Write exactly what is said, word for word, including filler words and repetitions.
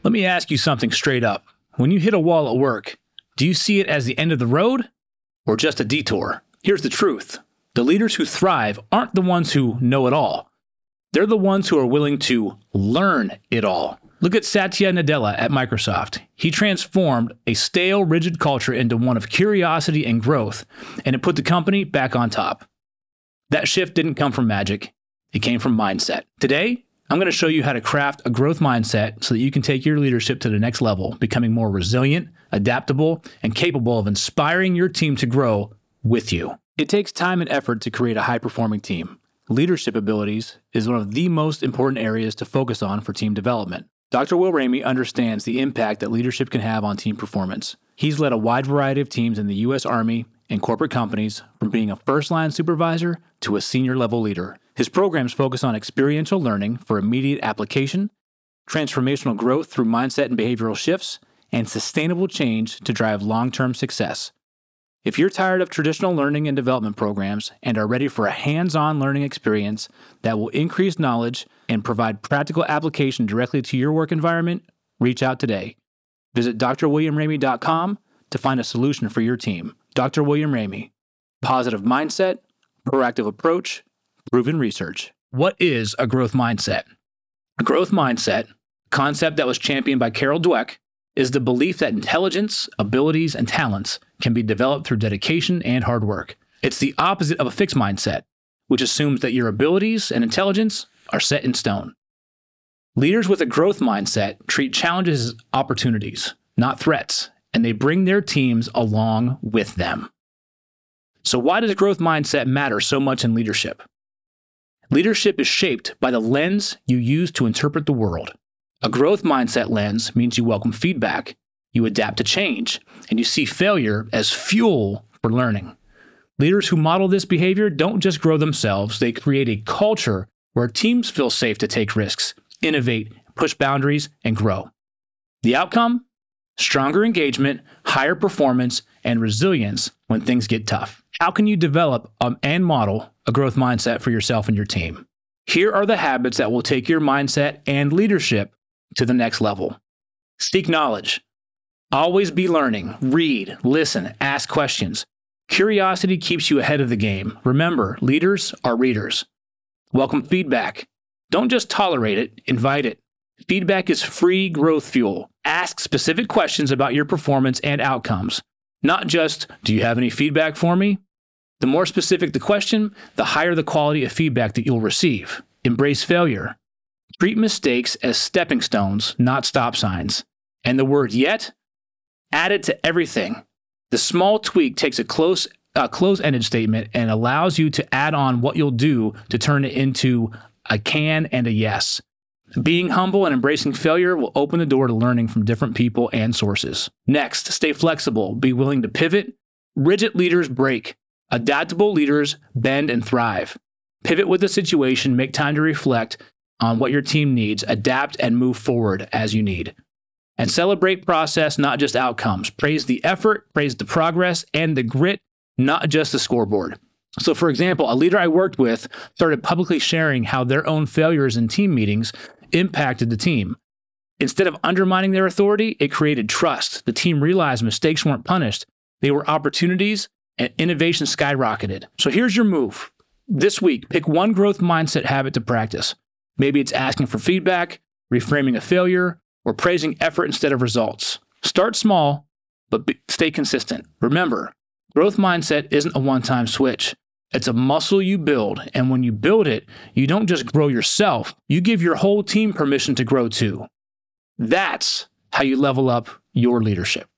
Let me ask you something straight up. When you hit a wall at work, do you see it as the end of the road or just a detour? Here's the truth. The leaders who thrive aren't the ones who know it all. They're the ones who are willing to learn it all. Look at Satya Nadella at Microsoft. He transformed a stale, rigid culture into one of curiosity and growth, and it put the company back on top. That shift didn't come from magic. It came from mindset. Today, I'm going to show you how to craft a growth mindset so that you can take your leadership to the next level, becoming more resilient, adaptable, and capable of inspiring your team to grow with you. It takes time and effort to create a high-performing team. Leadership abilities is one of the most important areas to focus on for team development. Doctor Will Ramey understands the impact that leadership can have on team performance. He's led a wide variety of teams in the U S Army and corporate companies, from being a first-line supervisor to a senior-level leader. His programs focus on experiential learning for immediate application, transformational growth through mindset and behavioral shifts, and sustainable change to drive long-term success. If you're tired of traditional learning and development programs and are ready for a hands-on learning experience that will increase knowledge and provide practical application directly to your work environment, reach out today. Visit d r william ramey dot com to find a solution for your team. Doctor William Ramey. Positive mindset, proactive approach, proven research. What is a growth mindset? A growth mindset, a concept that was championed by Carol Dweck, is the belief that intelligence, abilities, and talents can be developed through dedication and hard work. It's the opposite of a fixed mindset, which assumes that your abilities and intelligence are set in stone. Leaders with a growth mindset treat challenges as opportunities, not threats, and they bring their teams along with them. So why does a growth mindset matter so much in leadership? Leadership is shaped by the lens you use to interpret the world. A growth mindset lens means you welcome feedback, you adapt to change, and you see failure as fuel for learning. Leaders who model this behavior don't just grow themselves, they create a culture where teams feel safe to take risks, innovate, push boundaries, and grow. The outcome? Stronger engagement, higher performance, and resilience when things get tough. How can you develop um, and model a growth mindset for yourself and your team? Here are the habits that will take your mindset and leadership to the next level. Seek knowledge. Always be learning. Read, listen, ask questions. Curiosity keeps you ahead of the game. Remember, leaders are readers. Welcome feedback. Don't just tolerate it, invite it. Feedback is free growth fuel. Ask specific questions about your performance and outcomes. Not just, do you have any feedback for me? The more specific the question, the higher the quality of feedback that you'll receive. Embrace failure. Treat mistakes as stepping stones, not stop signs. And the word yet? Add it to everything. The small tweak takes a close, a close-ended statement and allows you to add on what you'll do to turn it into a can and a yes. Being humble and embracing failure will open the door to learning from different people and sources. Next, stay flexible. Be willing to pivot. Rigid leaders break. Adaptable leaders bend and thrive. Pivot with the situation. Make time to reflect on what your team needs. Adapt and move forward as you need. And celebrate process, not just outcomes. Praise the effort, praise the progress, and the grit, not just the scoreboard. So, for example, a leader I worked with started publicly sharing how their own failures in team meetings impacted the team. Instead of undermining their authority, it created trust. The team realized mistakes weren't punished. They were opportunities, and innovation skyrocketed. So here's your move. This week, pick one growth mindset habit to practice. Maybe it's asking for feedback, reframing a failure, or praising effort instead of results. Start small, but be, stay consistent. Remember, growth mindset isn't a one-time switch. It's a muscle you build, and when you build it, you don't just grow yourself, you give your whole team permission to grow too. That's how you level up your leadership.